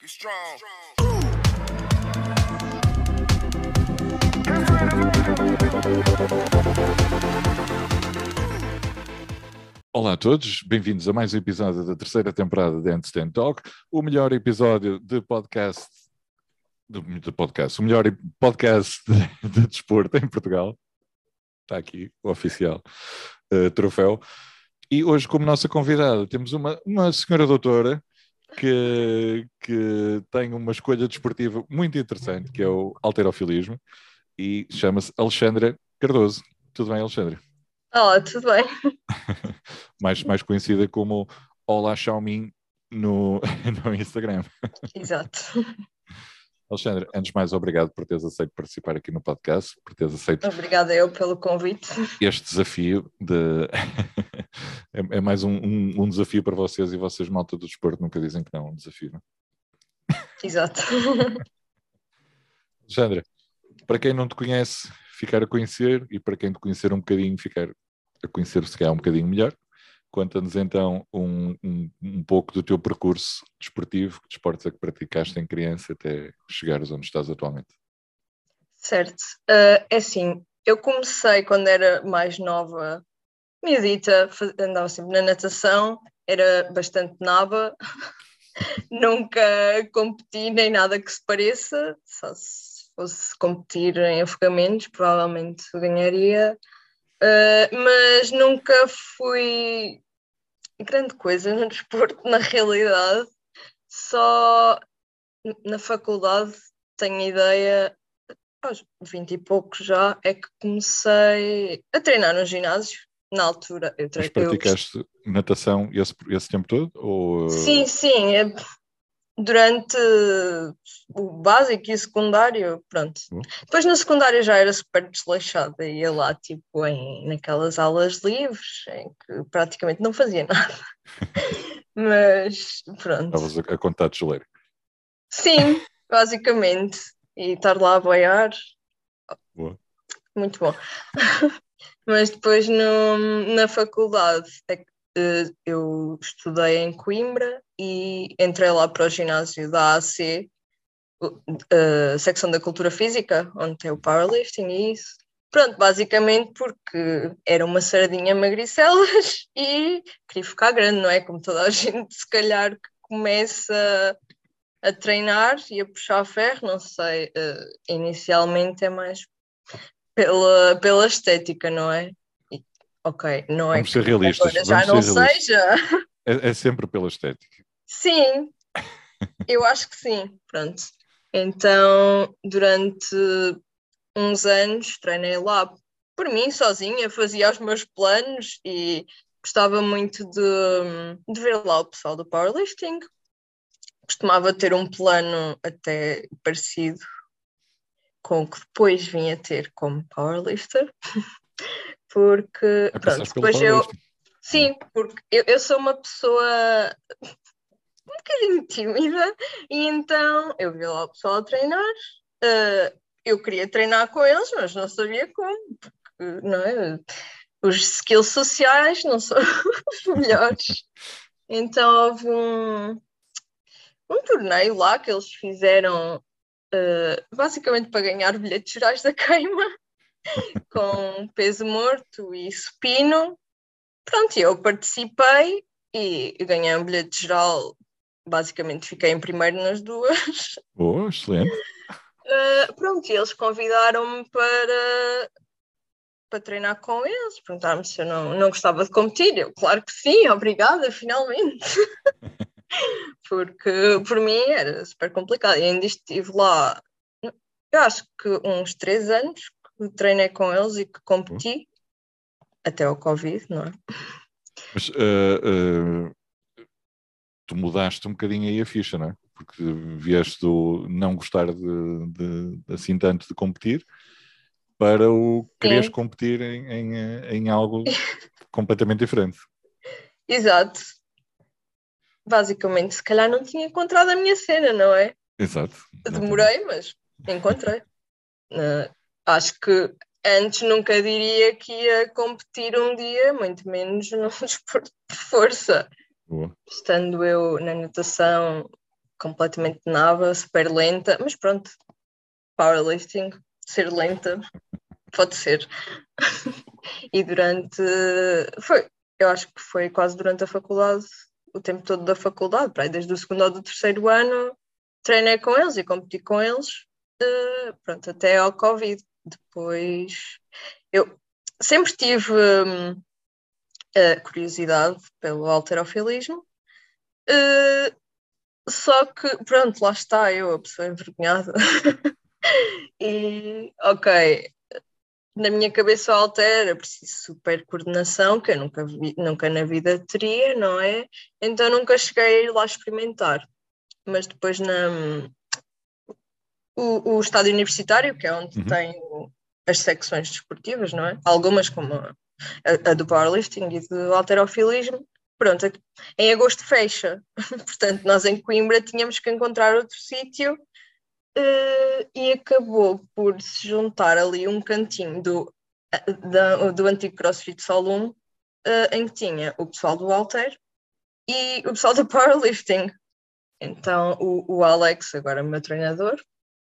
Be strong. Olá a todos, bem-vindos a mais um episódio da terceira temporada de Handstand Talk, o melhor episódio de podcast, o melhor podcast de desporto em Portugal. Está aqui o oficial troféu. E hoje, como nossa convidada, temos uma senhora doutora que tem uma escolha desportiva muito interessante, que é o halterofilismo, e chama-se Alexandra Cardoso. Tudo bem, Alexandra? Olá, tudo bem? mais conhecida como Olá Xiaomin no Instagram. Exato. Alexandra, antes de mais, obrigado por teres aceito participar aqui no podcast, por teres aceito Obrigada eu pelo convite. este desafio de... é mais um desafio para vocês, e vocês, malta do desporto, nunca dizem que não, um desafio, não? Exato. Alexandra, para quem não te conhece, ficar a conhecer, e para quem te conhecer um bocadinho, ficar a conhecer se calhar um bocadinho melhor, conta-nos então um pouco do teu percurso desportivo, que desportos é que praticaste em criança até chegares onde estás atualmente. Certo. É assim, eu comecei quando era mais nova, miudita, andava sempre na natação, era bastante naba, nunca competi nem nada que se pareça, só se fosse competir em afogamentos, provavelmente ganharia, mas nunca fui grande coisa no desporto, na realidade. Só na faculdade, tenho ideia, aos 20 e poucos já, é que comecei a treinar no ginásio. Na altura, Mas praticaste natação esse tempo todo? Ou... Sim, durante o básico e o secundário, pronto. Depois no secundário já era super desleixada, ia lá tipo naquelas aulas livres, em que praticamente não fazia nada. Mas pronto. Estavas a contar de geleiro. Sim, basicamente. E estar lá a boiar. Boa. Muito bom. Mas depois na faculdade eu estudei em Coimbra e entrei lá para o ginásio da AC, a secção da cultura física, onde tem o powerlifting e isso. Pronto, basicamente porque era uma sardinha magricelas e queria ficar grande, não é? Como toda a gente, se calhar, que começa a treinar e a puxar ferro, não sei, inicialmente é mais pela estética, não é? Ok, não é Vamos ser que realistas. agora já não seja. É sempre pela estética. Sim, eu acho que sim, pronto. Então, durante uns anos, treinei lá por mim, sozinha, fazia os meus planos e gostava muito de ver lá o pessoal do powerlifting. Costumava ter um plano até parecido com o que depois vim a ter como powerlifter, porque, pronto, depois sim, porque eu sou uma pessoa um bocadinho tímida e então eu vi lá o pessoal a treinar, eu queria treinar com eles, mas não sabia como, porque, não é? Os skills sociais não são os melhores. Então houve um torneio lá que eles fizeram basicamente para ganhar bilhetes gerais da queima com peso morto e supino. Pronto, eu participei e ganhei um bilhete geral, basicamente fiquei em primeiro nas duas. Boa, excelente. Pronto, e eles convidaram-me para treinar com eles, perguntaram-me se eu não gostava de competir. Eu, claro que sim, obrigada, finalmente. Porque por mim era super complicado. E ainda estive lá, eu acho que uns 3 anos que treinei com eles e que competi, até ao Covid, não é? Mas tu mudaste um bocadinho aí a ficha, não é? Porque vieste do não gostar assim tanto de competir para o quereres competir em algo completamente diferente. Exato. Basicamente, se calhar não tinha encontrado a minha cena, não é? Exato. Demorei, mas encontrei. Acho que antes nunca diria que ia competir um dia, muito menos num desporto de força. Boa. Estando eu na natação completamente naba, super lenta, mas pronto, powerlifting, ser lenta, pode ser. E eu acho que foi quase durante a faculdade, o tempo todo da faculdade, para aí, desde o segundo ao do terceiro ano, treinei com eles e competi com eles, pronto, até ao Covid. Depois, eu sempre tive curiosidade pelo halterofilismo, só que, pronto, lá está eu, a pessoa envergonhada. E, ok, na minha cabeça o halter é preciso super coordenação, que eu nunca na vida teria, não é? Então nunca cheguei a ir lá experimentar. Mas depois o estádio universitário, que é onde tem as secções desportivas, não é? Algumas como a do powerlifting e do halterofilismo, pronto, em agosto fecha. Portanto, nós em Coimbra tínhamos que encontrar outro sítio e acabou por se juntar ali um cantinho do antigo CrossFit Solum, em que tinha o pessoal do halter e o pessoal do powerlifting. Então o Alex, agora meu treinador,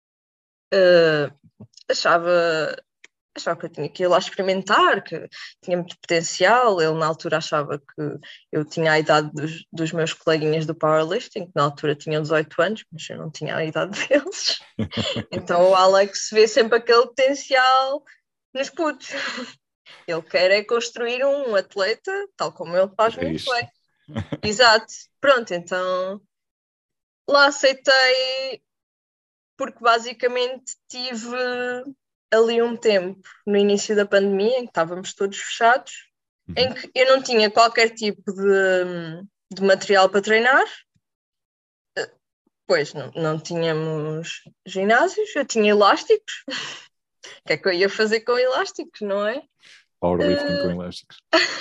achava que eu tinha que ir lá experimentar, que tinha muito potencial. Ele na altura achava que eu tinha a idade dos meus coleguinhas do powerlifting, que na altura tinham 18 anos, mas eu não tinha a idade deles. Então o Alex vê sempre aquele potencial nos putos. Ele quer é construir um atleta, tal como ele faz muito bem. Exato. Pronto, então lá aceitei, porque basicamente tive ali um tempo no início da pandemia em que estávamos todos fechados, em que eu não tinha qualquer tipo de material para treinar, pois não tínhamos ginásios, eu tinha elásticos. O que é que eu ia fazer com elásticos, não é? Powerlifting com elásticos.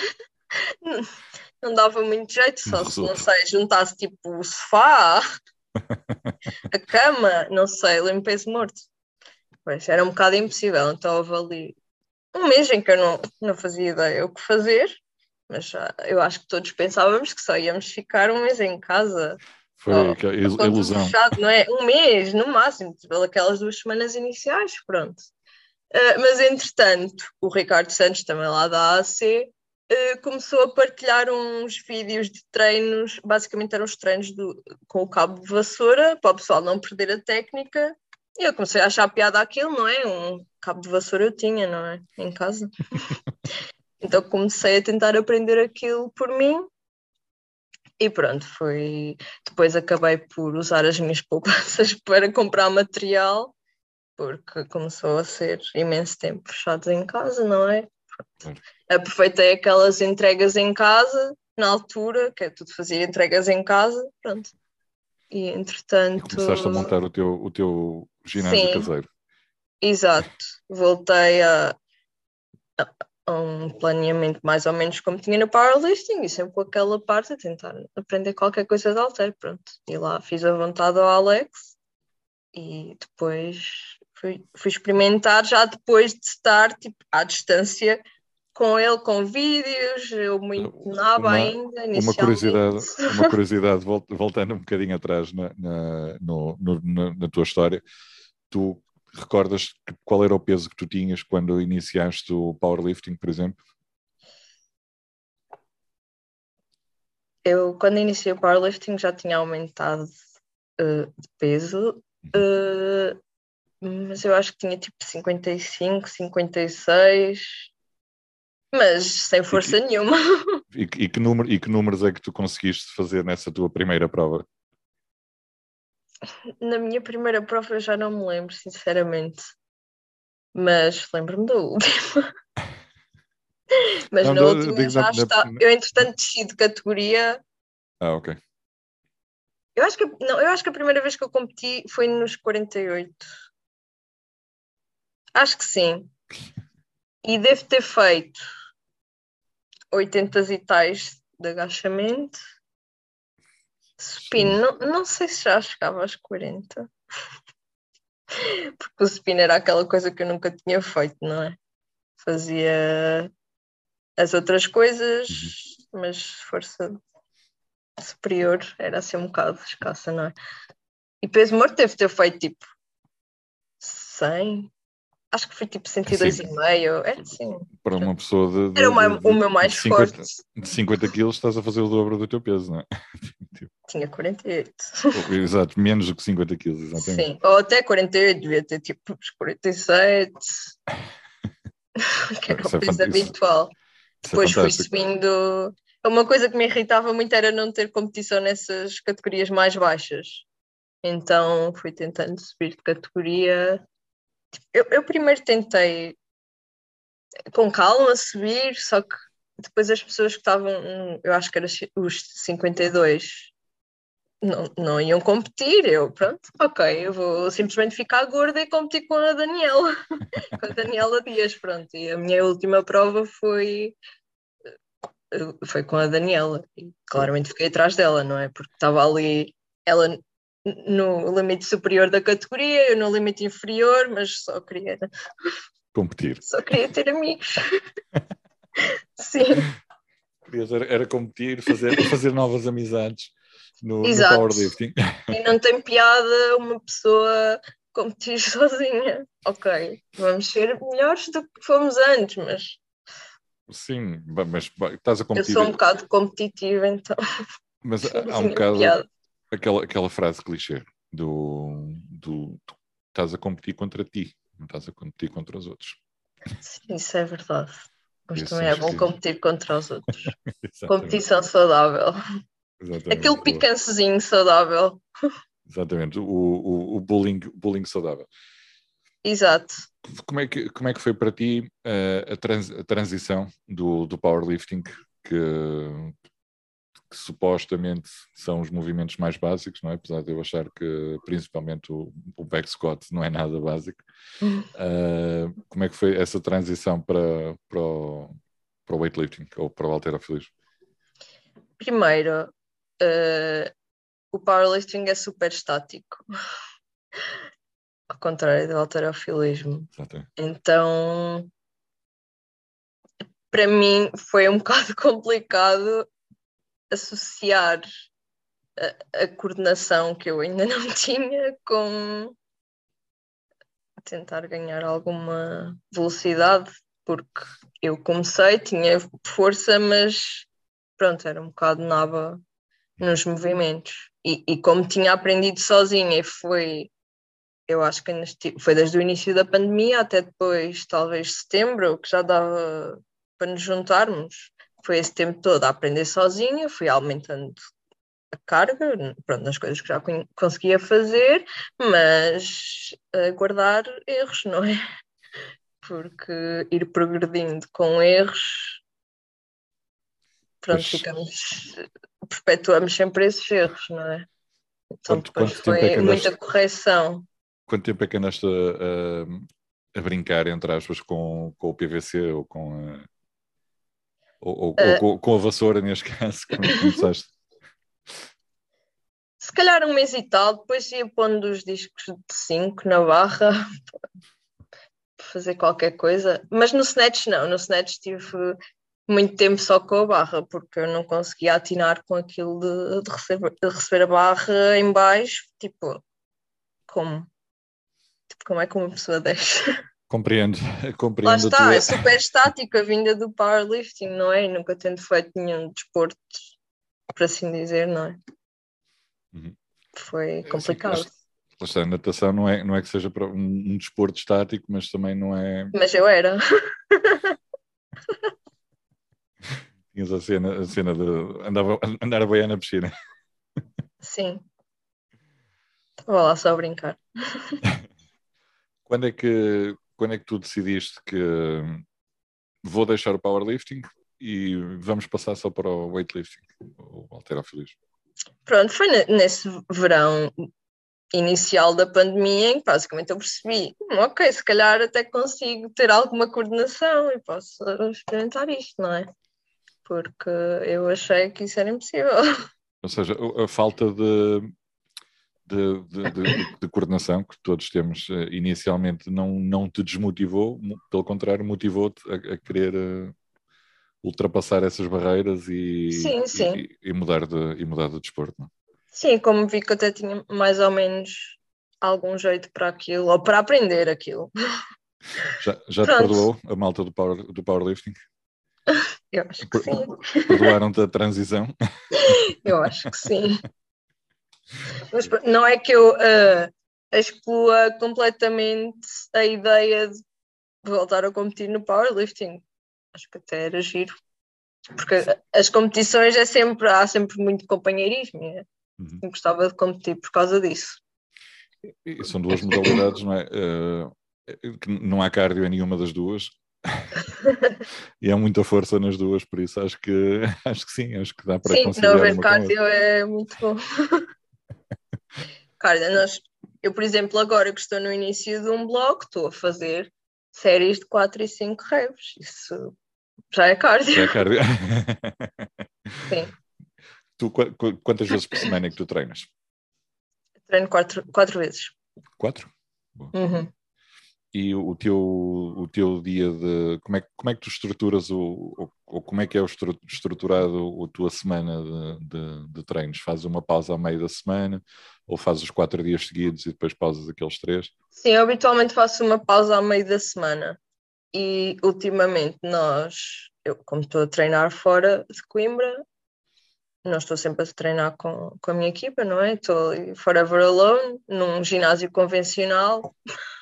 Não dava muito jeito, só se, não sei, juntasse tipo o sofá, a cama, não sei, lembro-me peso morto. Pois, era um bocado impossível, então houve ali um mês em que eu não fazia ideia o que fazer, mas eu acho que todos pensávamos que só íamos ficar um mês em casa. Foi Com tudo ilusão. fechado, não é? Um mês, no máximo, aquelas 2 semanas iniciais, pronto. Mas, entretanto, o Ricardo Santos, também lá da AC, começou a partilhar uns vídeos de treinos, basicamente eram os treinos com o cabo de vassoura, para o pessoal não perder a técnica, e eu comecei a achar piada aquilo, não é? Um cabo de vassoura eu tinha, não é? Em casa. Então comecei a tentar aprender aquilo por mim, e pronto, foi. Depois acabei por usar as minhas poupanças para comprar material, porque começou a ser imenso tempo fechados em casa, não é? Pronto. Aproveitei aquelas entregas em casa, na altura, que é tudo fazia entregas em casa, pronto. E entretanto. E começaste a montar o teu ginásio caseiro. Exato. Voltei a um planeamento mais ou menos como tinha no powerlifting e sempre com aquela parte a tentar aprender qualquer coisa de halter, pronto. E lá fiz a vontade ao Alex e depois fui experimentar já depois de estar tipo, à distância com ele, com vídeos, eu muito nova ainda, inicialmente. Uma curiosidade, voltando um bocadinho atrás na tua história, tu recordas qual era o peso que tu tinhas quando iniciaste o powerlifting, por exemplo? Eu, quando iniciei o powerlifting, já tinha aumentado de peso, mas eu acho que tinha tipo 55, 56, mas sem força nenhuma. E que números é que tu conseguiste fazer nessa tua primeira prova? Na minha primeira prova eu já não me lembro, sinceramente. Mas lembro-me da última. Mas não, na última já está. Eu, entretanto, desci de categoria. Ok. Eu acho que a primeira vez que eu competi foi nos 48. Acho que sim. E devo ter feito 80 e tais de agachamento. Supino, não sei se já chegava aos 40. Porque o supino era aquela coisa que eu nunca tinha feito, não é? Fazia as outras coisas, mas força superior era assim um bocado escassa, não é? E peso morto deve ter feito tipo 100. Acho que foi tipo 102,5. É assim. Para uma pessoa Era o meu mais 50, forte. de 50 quilos, estás a fazer o dobro do teu peso, não é? Tinha 48. Exato, menos do que 50 quilos, exatamente. Sim, ou até 48, devia ter tipo uns 47, que era Isso o é, peso habitual. isso é Depois fui fantástico. subindo. Uma coisa que me irritava muito era não ter competição nessas categorias mais baixas. Então fui tentando subir de categoria. Eu primeiro tentei com calma subir, só que depois as pessoas que estavam, eu acho que eram os 52, não iam competir. Eu, pronto, ok, eu vou simplesmente ficar gorda e competir com a Daniela, com a Daniela Dias, pronto. E a minha última prova foi com a Daniela, e claramente fiquei atrás dela, não é? Porque estava ali ela no limite superior da categoria, eu no limite inferior, mas Competir. só queria ter amigos. Sim, Era competir, fazer novas amizades no exato. powerlifting. E não tem piada uma pessoa competir sozinha. Ok, vamos ser melhores do que fomos antes, mas Sim, mas estás a eu sou um competir, bocado competitiva, então mas há um tinha bocado piada. aquela frase clichê tu estás a competir contra ti, não estás a competir contra os outros. Sim, isso é verdade. Por Mas isso também é acho bom que competir contra os outros. exatamente, Competição saudável. exatamente, Aquele boa. picancezinho saudável. Exatamente, o bullying saudável. Exato. Como é que foi para ti a transição do powerlifting que supostamente são os movimentos mais básicos, não é? Apesar de eu achar que principalmente o back squat não é nada básico. Como é que foi essa transição para o weightlifting ou para o halterofilismo? Primeiro, o powerlifting é super estático, ao contrário do halterofilismo. Exatamente. Então, para mim, foi um bocado complicado associar a coordenação que eu ainda não tinha com tentar ganhar alguma velocidade, porque eu comecei, tinha força, mas pronto, era um bocado nova nos movimentos. E como tinha aprendido sozinha, eu acho que foi desde o início da pandemia até depois, talvez setembro, que já dava para nos juntarmos. Foi esse tempo todo a aprender sozinha, fui aumentando a carga, pronto, nas coisas que já conseguia fazer, mas guardar erros, não é? Porque ir progredindo com erros, pronto, Pois, perpetuamos sempre esses erros, não é? Então depois quanto tempo é foi que muita andaste, correção. quanto tempo é que andaste a brincar, entre aspas, com o PVC ou ou Uh, com a vassoura, neste caso, quando começaste? Se calhar um mês e tal, depois ia pondo os discos de 5 na barra para fazer qualquer coisa, mas no Snatch não, no Snatch tive muito tempo só com a barra, porque eu não conseguia atinar com aquilo de receber a barra em baixo, tipo, como? Tipo, como é que uma pessoa desce? Compreendo, Lá compreendo a está, é tua. super estática a vinda do powerlifting, não é? Nunca tendo feito nenhum desporto, por assim dizer, não é? Uhum. Foi Sim, complicado. lá está, a natação não é que seja um desporto estático, mas também não é. Mas eu era. Tinhas a cena de andar a boiar na piscina. Sim, estava lá só a brincar. Quando é que tu decidiste que vou deixar o powerlifting e vamos passar só para o weightlifting, o halterofilismo? Pronto, foi nesse verão inicial da pandemia em que basicamente eu percebi, ok, se calhar até consigo ter alguma coordenação e posso experimentar isto, não é? Porque eu achei que isso era impossível. Ou seja, a falta de coordenação que todos temos inicialmente não te desmotivou, pelo contrário, motivou-te a querer ultrapassar essas barreiras Sim, sim. e mudar de desporto, não? Sim, como vi que eu até tinha mais ou menos algum jeito para aquilo, ou para aprender aquilo. Já te Pronto, perdoou a malta do powerlifting? eu acho que sim. Perdoaram-te a transição? Eu acho que sim. Mas não é que eu exclua completamente a ideia de voltar a competir no powerlifting. Acho que até era giro. Porque as competições há sempre muito companheirismo. Uhum. Eu gostava de competir por causa disso. E são duas modalidades, não é? Que não há cardio em nenhuma das duas. E há muita força nas duas, por isso acho que sim, acho que dá para Sim, não conciliar haver uma com a outra. cardio é muito bom. Cardio, eu, por exemplo, agora que estou no início de um blog, estou a fazer séries de 4 e 5 reps. Isso já é cardio. Já é cardio. Sim, Tu, quantas vezes por semana é que tu treinas? treino quatro vezes. 4? Bom. Uhum. E o teu dia de... Como é que tu estruturas ou como é que é estruturado a tua semana de treinos? Fazes uma pausa ao meio da semana ou fazes os 4 dias seguidos e depois pausas aqueles 3? Sim, eu habitualmente faço uma pausa ao meio da semana e ultimamente eu como estou a treinar fora de Coimbra, não estou sempre a treinar com a minha equipa, não é? Estou ali forever alone, num ginásio convencional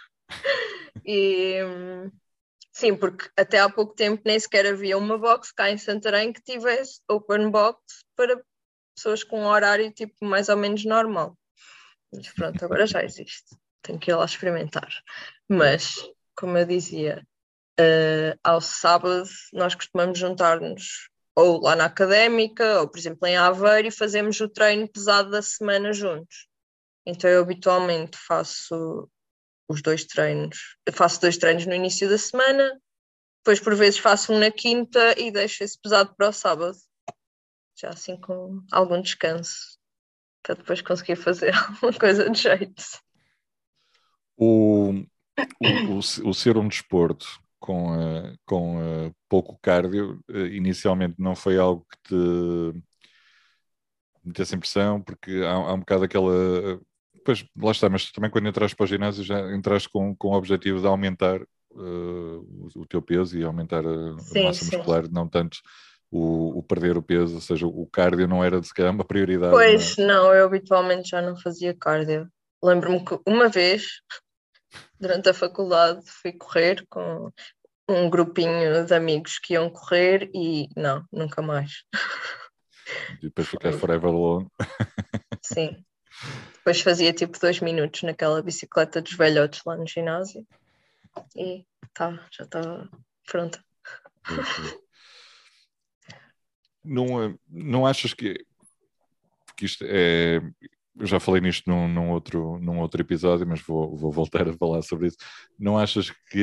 e sim, porque até há pouco tempo nem sequer havia uma box cá em Santarém que tivesse open box para pessoas com um horário tipo mais ou menos normal. Mas pronto, agora já existe. Tenho que ir lá experimentar. Boa. Mas, como eu dizia, ao sábado nós costumamos juntar-nos ou lá na académica, ou por exemplo em Aveiro, e fazemos o treino pesado da semana juntos. Então eu habitualmente faço os dois treinos. Eu faço 2 treinos no início da semana, depois por vezes faço um na quinta e deixo esse pesado para o sábado. Já assim com algum descanso, para depois conseguir fazer alguma coisa de jeito. O, o ser um desporto com pouco cardio, inicialmente não foi algo que te metesse impressão, porque há um bocado aquela. Pois, lá está, mas também quando entras para o ginásio já entras com o objetivo de aumentar o teu peso e aumentar a Sim, massa sim. muscular, não tanto o perder o peso, ou seja, o cardio não era de se calhar uma prioridade. Pois não, eu habitualmente já não fazia cardio. Lembro-me que uma vez, durante a faculdade, fui correr com um grupinho de amigos que iam correr e não, nunca mais. E depois ficaste Foi, forever alone. sim. Depois fazia tipo 2 minutos naquela bicicleta dos velhotes lá no ginásio e já estava pronta. Não achas que isto é. Eu já falei nisto num outro episódio, mas vou voltar a falar sobre isso. Não achas que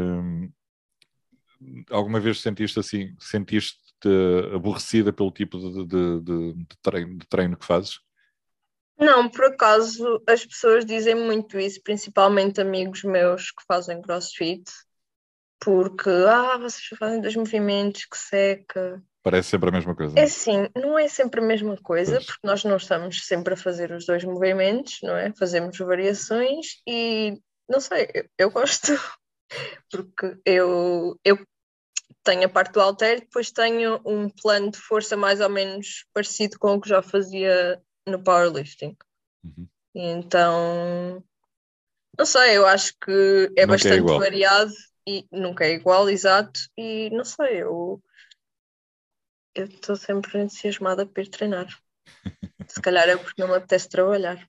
alguma vez sentiste aborrecida pelo tipo de treino que fazes? Não, por acaso as pessoas dizem muito isso, principalmente amigos meus que fazem CrossFit, porque vocês fazem 2 movimentos, que seca. Parece sempre a mesma coisa, É não é? assim, não é sempre a mesma coisa, Pois. porque nós não estamos sempre a fazer os 2 movimentos, não é? Fazemos variações e não sei, eu gosto, porque eu tenho a parte do halter, depois tenho um plano de força mais ou menos parecido com o que já fazia no powerlifting. Uhum. E então, não sei, eu acho que é Nunca é bastante igual. variado e nunca é igual, exato, e não sei, eu estou sempre entusiasmada por ir treinar. Se calhar é porque não me apetece trabalhar.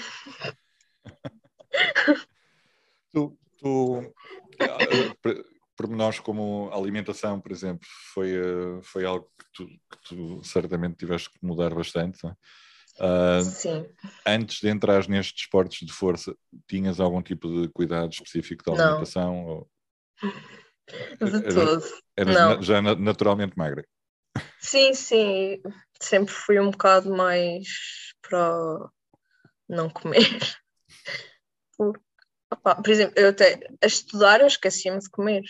Tu pormenores como a alimentação, por exemplo, foi algo que tu certamente tiveste que mudar bastante, não é? Sim, Antes de entrar nestes esportes de força, tinhas algum tipo de cuidado específico de não, alimentação? Ou de eras, todo. Não. já naturalmente magra? Sim, sim, sempre fui um bocado mais para o não comer. Por exemplo, eu até a estudar eu esquecia-me de comer.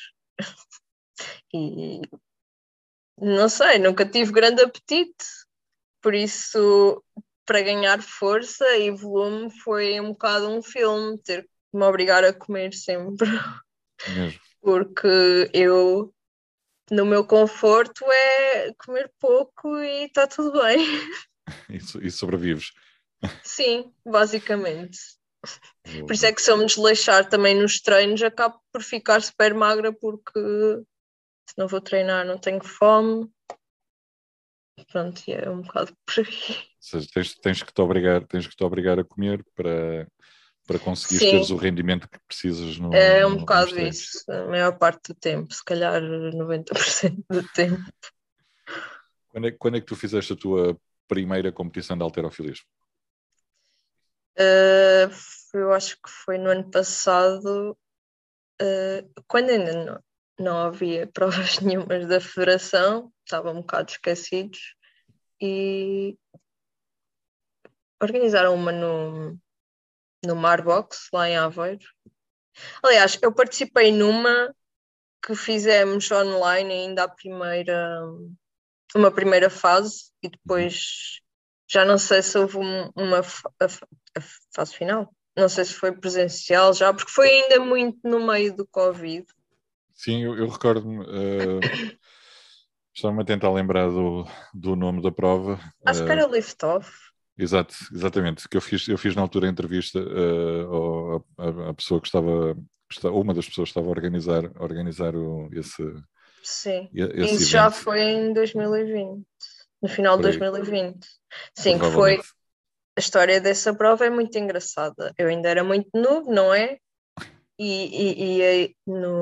E não sei, nunca tive grande apetite. Por isso, para ganhar força e volume foi um bocado um filme, ter que me obrigar a comer sempre, Mesmo. porque eu, no meu conforto, é comer pouco e está tudo bem. E sobrevives. Sim, basicamente. Por isso é Boa. que se eu me desleixar também nos treinos, acabo por ficar super magra, porque se não vou treinar não tenho fome. Pronto, e é um bocado por aí. Ou seja, tens que te obrigar a comer para conseguires teres Sim, o rendimento que precisas é um nos bocado treinos. isso, a maior parte do tempo, se calhar 90% do tempo. Quando é que tu fizeste a tua primeira competição de halterofilismo? Uh, eu acho que foi no ano passado, quando ainda não havia provas nenhumas da federação, estavam um bocado esquecidos, e organizaram uma no Marbox, lá em Aveiro. Aliás, eu participei numa que fizemos online ainda uma primeira fase, e Uhum. depois já não sei se houve a fase final. Não sei se foi presencial já, porque foi ainda muito no meio do Covid. Sim, eu recordo-me. Estava-me a tentar lembrar do nome da prova. Acho que era Lift-Off. Exatamente, que eu fiz na altura a entrevista à pessoa que estava, uma das pessoas que estava a organizar Sim. esse Isso já evento, foi em 2020, no final de por aí, 2020. Sim, que foi. provavelmente. A história dessa prova é muito engraçada. Eu ainda era muito novo, não é? E aí,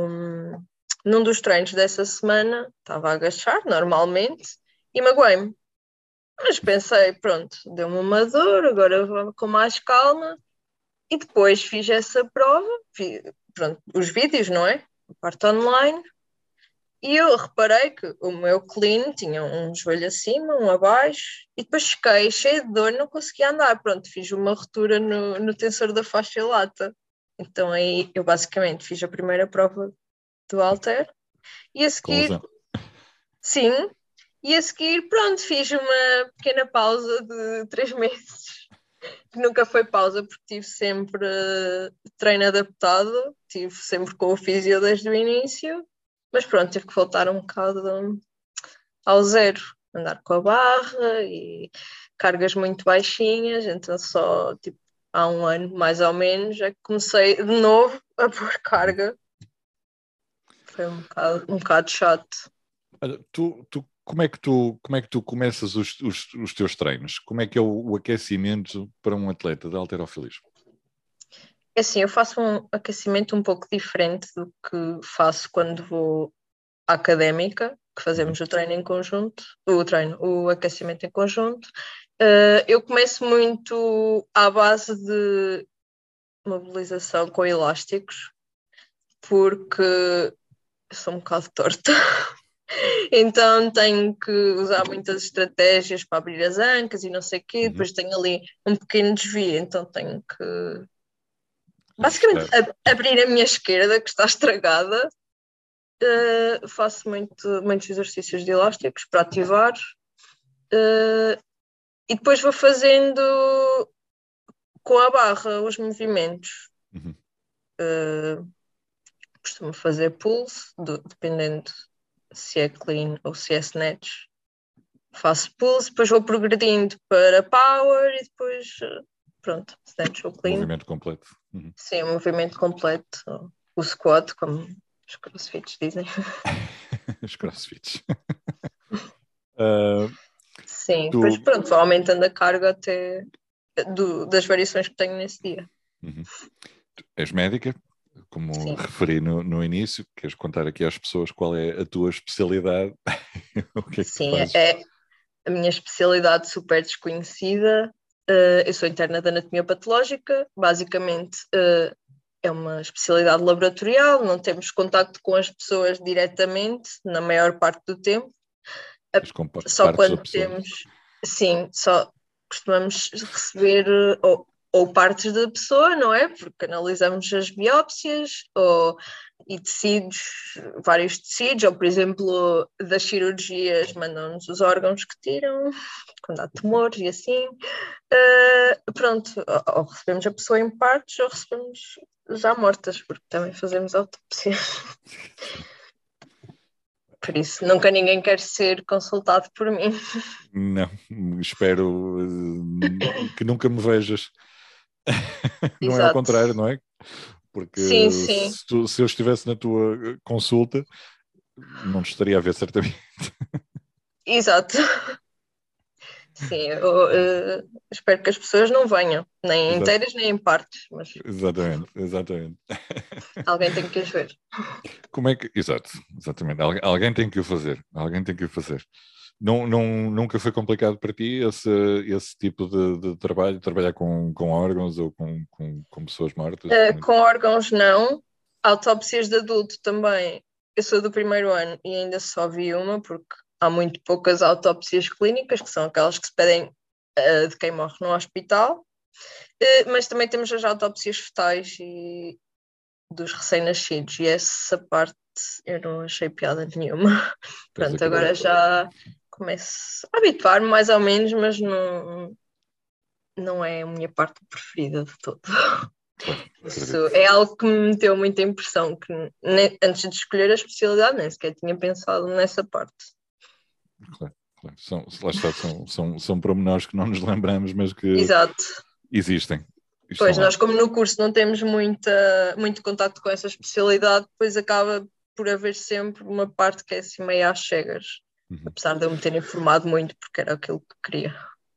num dos treinos dessa semana, estava a agachar normalmente e magoei-me. Mas pensei, pronto, deu-me uma dor, agora vou com mais calma. E depois fiz essa prova, pronto, os vídeos, não é? A parte online. E eu reparei que o meu clean tinha um joelho acima, um abaixo, e depois fiquei cheia de dor, não conseguia andar. Pronto, fiz uma ruptura no tensor da fascia lata. Então aí eu basicamente fiz a primeira prova do halter e a seguir, Conclusão. sim, e a seguir, pronto, fiz uma pequena pausa de 3 meses, que nunca foi pausa porque tive sempre treino adaptado, tive sempre com o físio desde o início, mas pronto, tive que voltar um bocado ao zero, andar com a barra e cargas muito baixinhas, então só tipo há um ano mais ou menos é que comecei de novo a pôr Uhum. carga. Foi um bocado chato. Olha, como é que tu começas os teus treinos? Como é que é o aquecimento para um atleta de halterofilismo? É assim, eu faço um aquecimento um pouco diferente do que faço quando vou à académica, que Uhum. fazemos o treino em conjunto, o aquecimento em conjunto. Eu começo muito à base de mobilização com elásticos, porque eu sou um bocado torta. Então tenho que usar muitas estratégias para abrir as ancas e não sei o quê, Uhum. depois tenho ali um pequeno desvio, então tenho que basicamente Ajustar. abrir a minha esquerda que está estragada. Faço muitos exercícios de elásticos para ativar, e depois vou fazendo com a barra os movimentos. Uhum. Uh, Costumo fazer pulse, dependendo se é clean ou se é snatch. Faço pulse, depois vou progredindo para power e depois, pronto, snatch ou clean. Movimento completo. Uhum. Sim, o movimento completo, o squat, como os crossfits dizem. Os crossfits. Uh, Sim, depois tu, pronto, vou aumentando a carga até das variações que tenho nesse dia. uhum. Tu és médica, como Sim, referi no início, queres contar aqui às pessoas qual é a tua especialidade? O que é que tu sim, fazes? é a minha especialidade super desconhecida. Eu sou interna de anatomia patológica, basicamente é uma especialidade laboratorial, não temos contacto com as pessoas diretamente, na maior parte do tempo, As com só partes da quando pessoa. temos, sim, só costumamos receber ou partes da pessoa, não é? Porque analisamos as biópsias, ou e tecidos, vários tecidos, ou por exemplo, das cirurgias mandam-nos os órgãos que tiram, quando há tumores e assim. Pronto, ou recebemos a pessoa em partes ou recebemos já mortas, porque também fazemos autópsias. Por isso, nunca ninguém quer ser consultado por mim. Não, espero que nunca me vejas. Não é ao Exato. contrário, não é? Porque Sim, sim. se eu estivesse na tua consulta, não te estaria a ver certamente. Exato. Sim, eu espero que as pessoas não venham, nem inteiras nem em partes, mas Exatamente. alguém tem que as ver. Como é que. Exatamente. Alguém tem que o fazer. Alguém tem que o fazer. Nunca foi complicado para ti esse tipo de trabalho, trabalhar com órgãos ou com pessoas mortas? Com órgãos, não. Autópsias de adulto também. Eu sou do primeiro ano e ainda só vi uma, porque há muito poucas autópsias clínicas, que são aquelas que se pedem de quem morre no hospital. Mas também temos as autópsias fetais e dos recém-nascidos, e essa parte eu não achei piada nenhuma. Tens Pronto, acabado. agora já começo a habituar-me mais ou menos, mas não é a minha parte preferida de todo. Claro, Isso acredito. é algo que me meteu muita impressão, que antes de escolher a especialidade nem sequer tinha pensado nessa parte. Claro. Lá está, são pormenores que não nos lembramos, mas que Exato. existem. Estão Pois, lá. nós como no curso não temos muito contacto com essa especialidade, depois acaba por haver sempre uma parte que é assim meio às cegas, Uhum. apesar de eu me ter informado muito porque era aquilo que queria.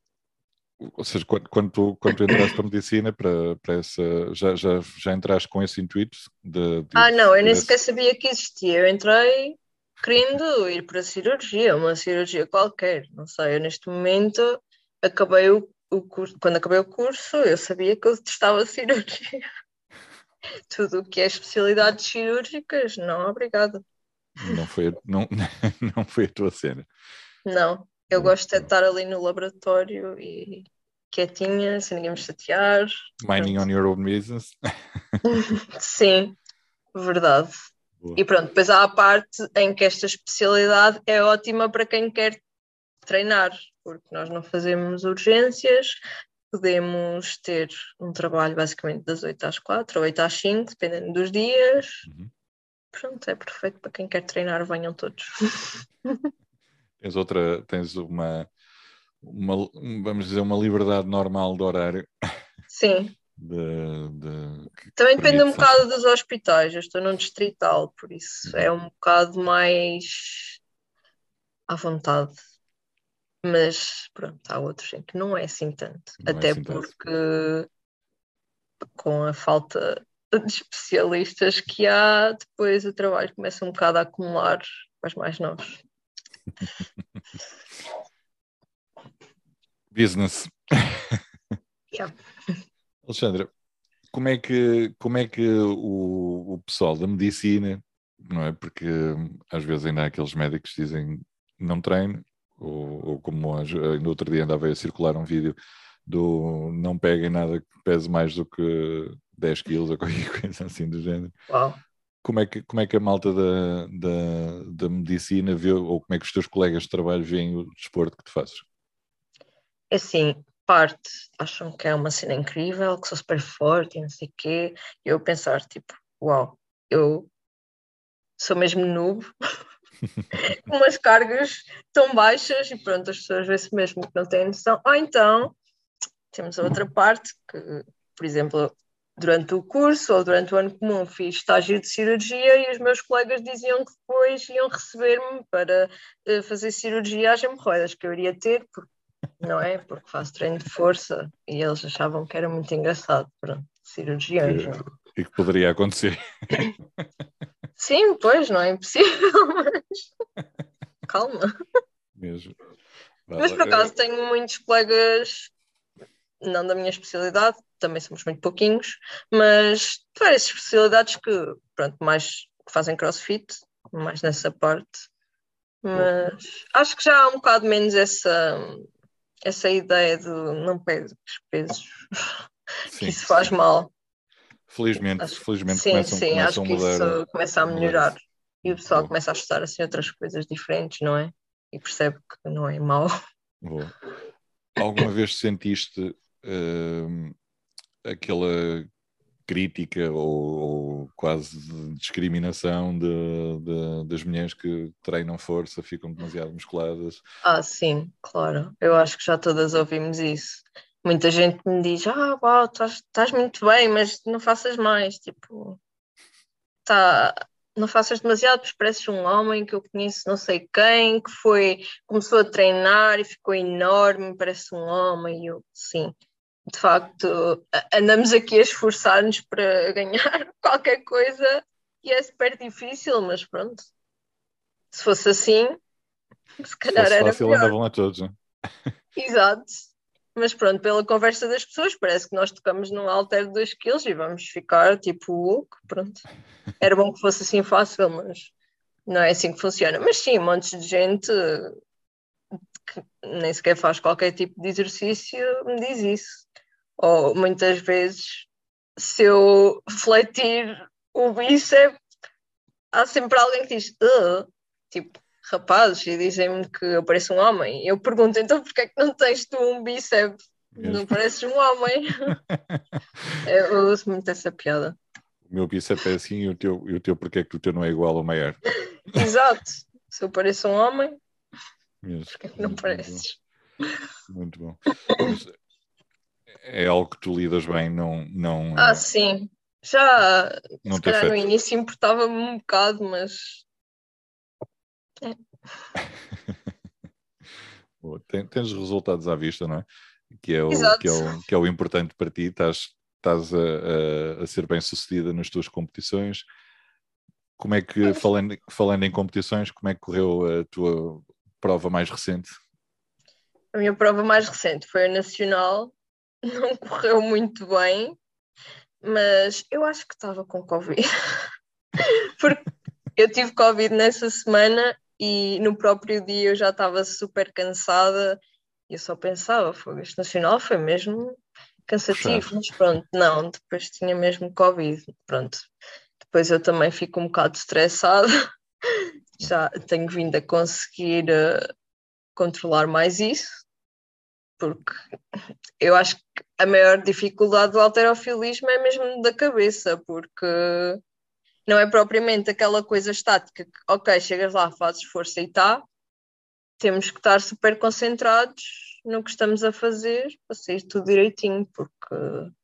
Ou seja, quando tu entraste para a medicina, para essa, já entraste com esse intuito de Não, eu nem seguir esse. sequer sabia que existia. Eu entrei querendo ir para a cirurgia, uma cirurgia qualquer. Não sei, eu neste momento acabei o curso. Quando acabei o curso, eu sabia que eu detestava cirurgia. Tudo o que é especialidades cirúrgicas, não, obrigada. Não, não foi a tua cena. Não, eu Boa, gosto é de boa. estar ali no laboratório e quietinha, sem ninguém me chatear. Minding Pronto. on your own business. Sim, verdade. Boa. E pronto, depois há a parte em que esta especialidade é ótima para quem quer treinar, porque nós não fazemos urgências, podemos ter um trabalho basicamente das 8 às 4 ou 8 às 5, dependendo dos dias. Uhum. Pronto, é perfeito para quem quer treinar, venham todos. Tens vamos dizer, uma liberdade normal de horário Sim, que também depende um permite. bocado dos hospitais. Eu estou num distrital, por isso é Uhum. um bocado mais à vontade. Mas pronto, há outros em que não é assim tanto. Não é Até assim tanto. porque com a falta de especialistas que há, depois o trabalho começa um bocado a acumular para os mais novos. Business. Yeah. Alexandra, como é que o pessoal da medicina, não é? Porque às vezes ainda há aqueles médicos que dizem não treino, ou como no outro dia andava a circular um vídeo do não peguem nada que pese mais do que 10 quilos ou qualquer coisa assim do género. Uau. Como é que a malta da medicina vê, ou como é que os teus colegas de trabalho veem o desporto que tu fazes? É assim, parte acham que é uma cena incrível, que sou super forte e não sei o quê. E eu pensar, tipo, uau, eu sou mesmo noob, com umas cargas tão baixas e pronto, as pessoas vê-se mesmo que não têm noção. Ou então, temos a outra parte que, por exemplo, durante o curso ou durante o ano comum fiz estágio de cirurgia e os meus colegas diziam que depois iam receber-me para fazer cirurgia às hemorroidas que eu iria ter, não é? Porque faço treino de força e eles achavam que era muito engraçado, pronto, cirurgiões. Que, e que poderia acontecer. Sim, pois, não é impossível, mas calma. Mesmo. Mas por acaso tenho muitos colegas, não da minha especialidade, também somos muito pouquinhos, mas de várias especialidades que, pronto, mais que fazem crossfit, mais nessa parte. Mas acho que já há um bocado menos essa ideia de não pegues pesos, que Sim, isso faz mal. Felizmente, felizmente sim, sim, começam acho a que mudar. isso começa a melhorar. E o pessoal Boa, começa a estudar assim outras coisas diferentes, não é? E percebe que não é mau. boa. Alguma vez sentiste aquela crítica ou quase discriminação das mulheres que treinam força, ficam demasiado musculadas? Ah, sim, claro. Eu acho que já todas ouvimos isso. Muita gente me diz: uau, estás muito bem, mas não faças mais. Tipo, tá, não faças demasiado, pois pareces um homem que eu conheço não sei quem, que começou a treinar e ficou enorme, parece um homem. E eu, sim, de facto, andamos aqui a esforçar-nos para ganhar qualquer coisa e é super difícil, mas pronto. Se fosse assim, se Se calhar fosse era fácil, melhor. andavam lá todos, né? Exato. Mas pronto, pela conversa das pessoas, parece que nós tocamos num halter de 2 quilos e vamos ficar tipo, pronto. Era bom que fosse assim fácil, mas não é assim que funciona. Mas sim, montes de gente que nem sequer faz qualquer tipo de exercício me diz isso. Ou muitas vezes, se eu refletir o bíceps, há sempre alguém que diz, tipo, rapazes, e dizem-me que eu pareço um homem. Eu pergunto, então porquê é que não tens tu um bíceps? Não Mesmo. pareces um homem? Eu uso muito essa piada. O meu bíceps é assim e o teu porque é que o teu não é igual ao maior? Exato. Se eu pareço um homem, Mesmo. porquê é que não Muito, muito bom. pareces? Muito bom. Mas é algo que tu lidas bem, Ah, sim. Já, não se te calhar no afeta. início importava-me um bocado, mas é, Boa. Tens resultados à vista, não é? exato. Que é o importante para ti. Estás a ser bem sucedida nas tuas competições. Como é que, falando em competições, como é que correu a tua prova mais recente? A minha prova mais recente foi a nacional, não correu muito bem, mas eu acho que estava com Covid. Porque eu tive Covid nessa semana e no próprio dia eu já estava super cansada e eu só pensava, foi, este nacional foi mesmo Puxar. cansativo, mas pronto, não, depois tinha mesmo Covid, pronto. Depois eu também fico um bocado estressada, já tenho vindo a conseguir controlar mais isso, porque eu acho que a maior dificuldade do halterofilismo é mesmo da cabeça, porque não é propriamente aquela coisa estática que, ok, chegas lá, fazes força e tá, temos que estar super concentrados no que estamos a fazer para sair tudo direitinho, porque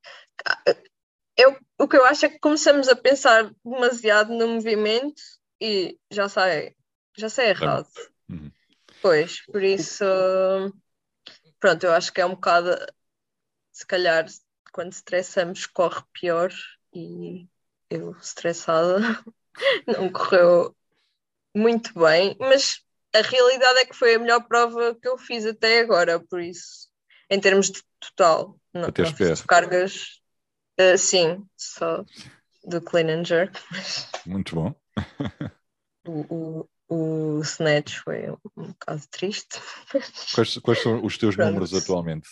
o que eu acho é que começamos a pensar demasiado no movimento e já sai Lembra? errado. Uhum. Pois, por isso, pronto, eu acho que é um bocado, se calhar, quando estressamos, corre pior e eu estressada não correu muito bem, mas a realidade é que foi a melhor prova que eu fiz até agora, por isso, em termos de total, Até não fiz SPR. cargas, sim, só do clean and jerk, mas Muito bom. o snatch foi um bocado triste. Quais são os teus Pronto. números atualmente?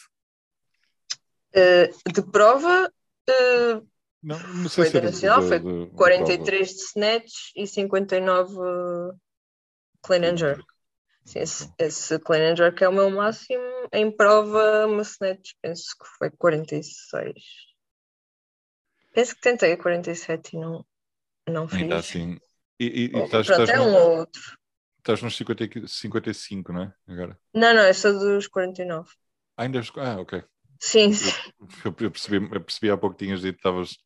De prova, Não sei foi se da era Nacional, foi de prova. 43 de snatch e 59 clean Clean and and jerk. jerk. Sim, Muito bom. esse clean and jerk é o meu máximo. Em prova, uma snatch, penso que foi 46. Penso que tentei 47 e não Ainda fiz. assim. E Pronto, é um ou outro. estás nos 55, não é? Agora. Não, é só dos 49. Ok. Sim, sim, Eu percebi há pouco que tinhas dito que estavas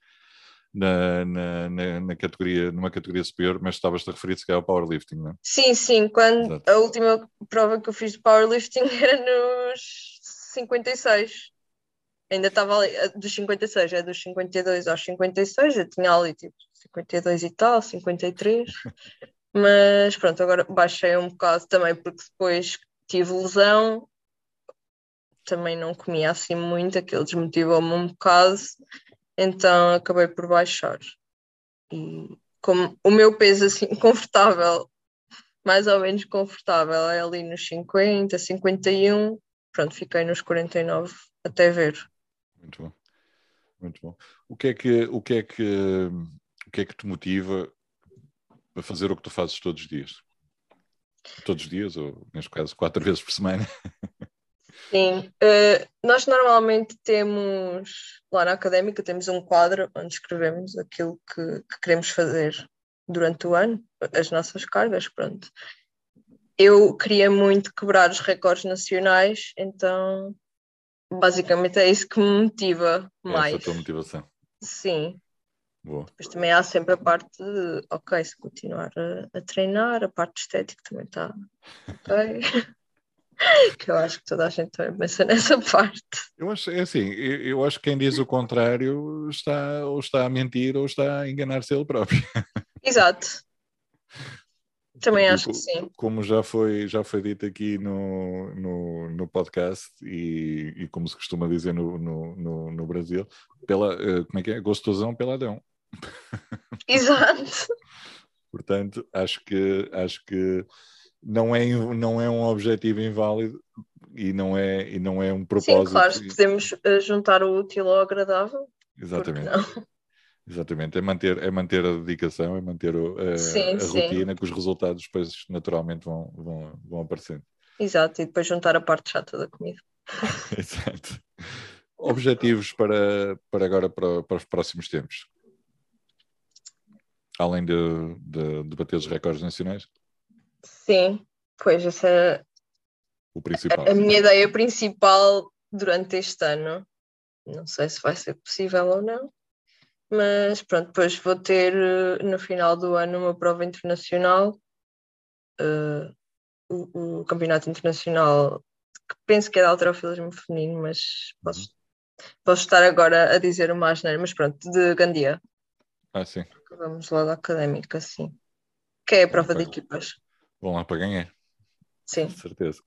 na categoria, numa categoria superior, mas estavas-te a referir se calhar ao powerlifting, não é? sim. Quando Exato. a última prova que eu fiz de powerlifting era nos 56. Ainda estava ali, dos 56, é dos 52 aos 56, eu tinha ali tipo 52 e tal, 53. Mas pronto, agora baixei um bocado também, porque depois tive lesão, também não comia assim muito, aquilo desmotivou-me um bocado, então acabei por baixar. E como o meu peso assim confortável, mais ou menos confortável, é ali nos 50, 51, pronto, fiquei nos 49 até ver. Muito bom. Muito bom. O que é que te motiva a fazer o que tu fazes todos os dias? Todos os dias, ou neste caso 4 vezes por semana? Sim, nós normalmente temos, lá na académica, temos um quadro onde escrevemos aquilo que queremos fazer durante o ano, as nossas cargas, pronto. Eu queria muito quebrar os recordes nacionais, então basicamente é isso que me motiva Essa é a mais. tua motivação. Sim, Boa. mas também há sempre a parte de, ok, se continuar a treinar, a parte estética também está ok. Que eu acho que toda a gente também pensa nessa parte. Eu acho, é assim, eu acho que quem diz o contrário ou está a mentir ou está a enganar-se ele próprio. Exato, também Porque, acho que sim. como já foi dito aqui no podcast e como se costuma dizer no Brasil, como é que é? Gostosão peladão. Exato. Portanto, acho que não é um objetivo inválido e não é um Sim, claro, propósito. se podemos juntar o útil ao agradável, porque Exatamente. não? Exatamente, é manter a dedicação, é manter Sim, a sim, rotina, que os resultados depois naturalmente vão aparecendo. exato, e depois juntar a parte chata da comida. Exato. Objetivos para agora, para os próximos tempos, além de bater os recordes nacionais, Sim, pois essa é o principal. a minha ideia principal durante este ano. Não sei se vai ser possível ou não, mas pronto, depois vou ter no final do ano uma prova internacional, eh, o campeonato internacional, que penso que é de halterofilismo feminino, mas posso estar agora a dizer uma asneira, mas pronto, de Gandia. Sim, Vamos lá da académica, sim. Que é a vão lá prova de para, equipas. vão lá para ganhar, de Sim, certeza.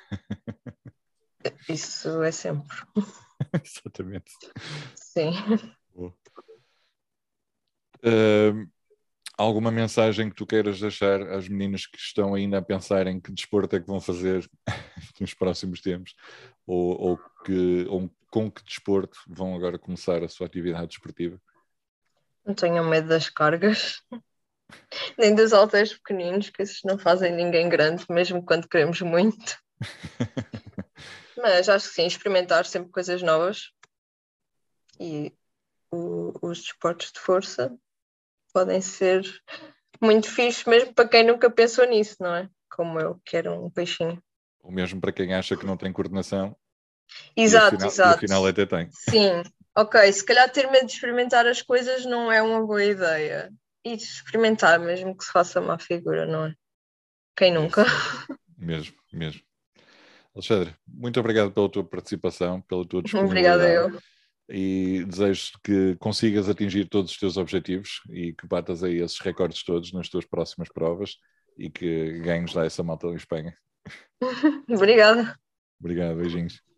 isso é sempre. Exatamente. Sim. Boa. Ahm, Alguma mensagem que tu queiras deixar às meninas que estão ainda a pensar em que desporto é que vão fazer nos próximos tempos, ou com que desporto vão agora começar a sua atividade desportiva? Não tenham medo das cargas, nem dos halteres pequeninos, que esses não fazem ninguém grande, mesmo quando queremos muito. Mas acho que sim, experimentar sempre coisas novas e os desportos de força podem ser muito fixes, mesmo para quem nunca pensou nisso, não é? Como eu, que era um peixinho. Ou mesmo para quem acha que não tem coordenação e Exato, afinal, e exato. afinal até tem. Sim, ok, se calhar ter medo de experimentar as coisas não é uma boa ideia. E de experimentar, mesmo que se faça má figura, não é? Quem É nunca? isso mesmo, mesmo. Alexandre, muito obrigado pela tua participação, pela tua Obrigada disponibilidade eu. e desejo que consigas atingir todos os teus objetivos e que batas aí esses recordes todos nas tuas próximas provas e que ganhes lá essa malta em Espanha. Obrigada. Obrigado, beijinhos.